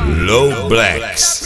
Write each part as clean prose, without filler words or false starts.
Low Blacks.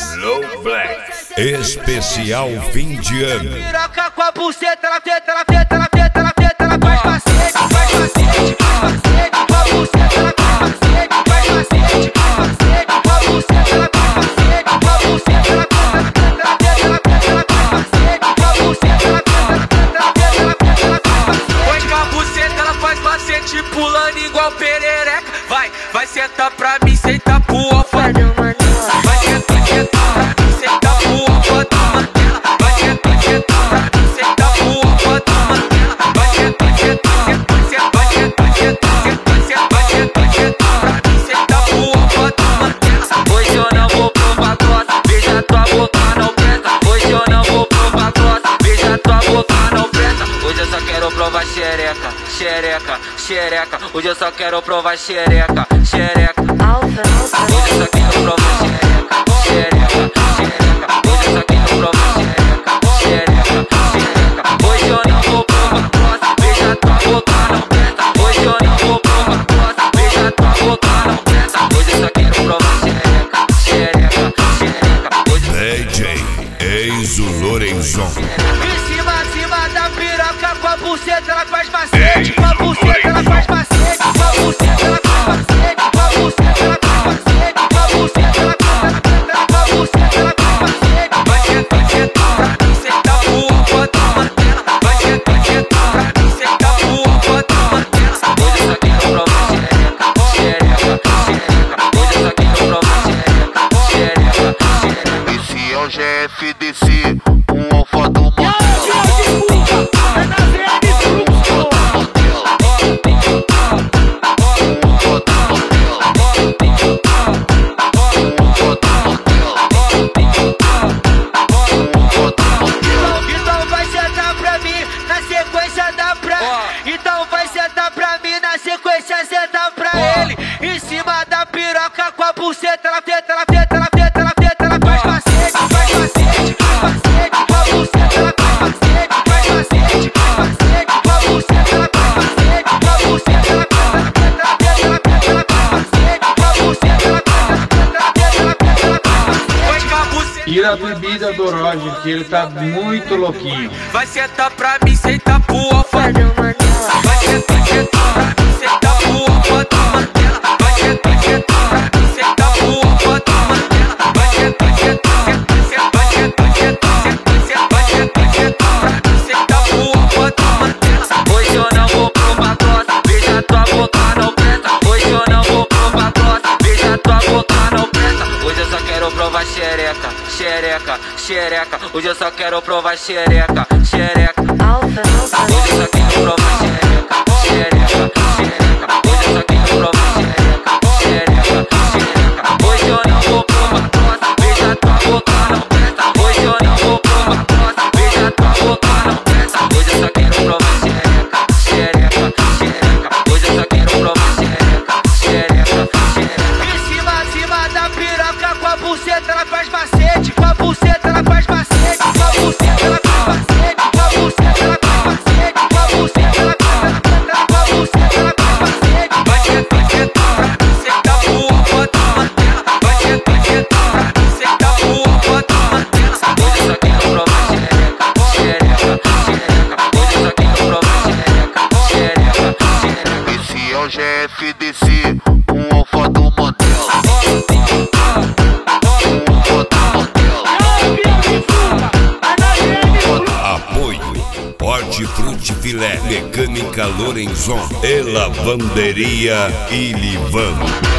Especial fim de ano. Piroca com a buceta, ela teta, ela teta, ela teta, ela teta, ela faz macete, faz macete, faz macete, com a buceta, ela faz macete, faz macete, faz macete, com a buceta, ela faz macete, com a buceta, ela teta, ela teta, ela teta, ela teta, ela faz macete, com a buceta, ela teta, ela teta, ela teta, ela teta, ela faz macete. Pois com a buceta ela faz macete, pulando igual perereca. Vai sentar pra mim, senta pro alfa. Vai sentar, sentar pra mim, senta pro alfa da Mandela. Vai sentar, sentar pra mim, senta pro alfa da Mandela. Vai sentar, sentar, sentar, sentar, vai sentar, sentar, sentar, sentar, vai sentar, sentar pra mim, senta pro alfa da Mandela. Hoje eu não vou provar grossa, beija tua boca, não presta. Hoje eu não vou provar grossa, beija tua boca, não presta. Hoje eu só quero provar xereca, xereca, xereca. Hoje eu só quero provar xereca, xereca. Hoje eu só quero provar xereca, xereca, xereca. Hoje eu só quero provar xereca, xereca, xereca. Hoje eu não vou provar grossa, beija tua boca, não presta. Hoje eu não vou provar grossa, beija tua boca, não presta. Hoje eu só quero provar xereca, xereca, xereca. DJ Enzo Lorenzon. Em cima da piroca com a buceta, ela faz macete, com a buceta, ela faz macete, com a buceta, ela faz macete, com a buceta, ela faz macete, com a buceta, ela teta, ela teta, com a buceta, ela faz macete. Vai sentar, sentar pra mim, senta pro alfa da Mandela. Vai sentar, sentar pra mim, senta pro alfa da Mandela. Hoje eu só quero provar xereca, xereca, xereca. Hoje eu só quero provar xereca, xereca, xereca. Esse é o GFDC, o alfa do Mandela. Então vai sentar pra mim, na sequência dá pra. Então vai sentar pra mim, na sequência sentar pra ele. Em cima da piroca com a buceta, ela teta, ela teta, ela teta, ela teta, ela faz macete, faz macete, faz macete, com a buceta, ela faz macete, faz macete, faz macete, com a buceta, ela faz macete, com a buceta, ela teta, ela teta, ela teta, ela teta, ela faz macete, com a buceta, ela teta, ela teta, ela teta, ela teta, ela faz macete. Vai com a buceta. Tira a bebida do Roger, que ele tá muito louquinho. Vai sentar pra mim, senta pro alfa. Vai sentar, sentar pra mim, senta pro alfa da Mandela. Vai sentar, sentar pra mim, senta pro alfa da Mandela. Vai sentar, sentar, sentar, sentar, vai sentar, sentar, sentar, sentar, vai sentar, sentar pra mim, senta pro alfa da Mandela. Hoje eu não vou provar grossa, beija tua boca, não presta. Hoje eu não vou provar grossa, beija tua boca, não presta. Hoje eu só quero provar xereca, xereca, xereca. Hoje eu só quero provar xereca, xereca. Hoje eu só quero provar xereca, xereca, xereca. Hoje eu só quero provar xereca, xereca, xereca. Hoje eu não vou provar grossa, beija tua boca, não presta. Hoje eu não vou provar grossa, beija tua boca, não presta. Hoje eu só quero provar xereca, xereca, xereca. Hoje eu só quero provar xereca, xereca, xereca. Em cima da piroca com a buceta, ela faz macete, com a buceta, ela faz macete, com a buceta, ela faz macete, com a buceta, ela faz macete, com a buceta, ela teta, ela teta, com a buceta, ela faz macete. Vai sentar, sentar pra mim, senta pro alfa da Mandela. Vai sentar, sentar pra mim, senta pro alfa da Mandela. Hoje eu só quero provar xereca, xereca, xereca. Hoje eu só quero provar xereca, xereca, xereca. Esse é o GFDC, o alfa do Mandela. Apoio Hortifruti Filé, Mecânica Lorenzon e Lavanderia Ilivan.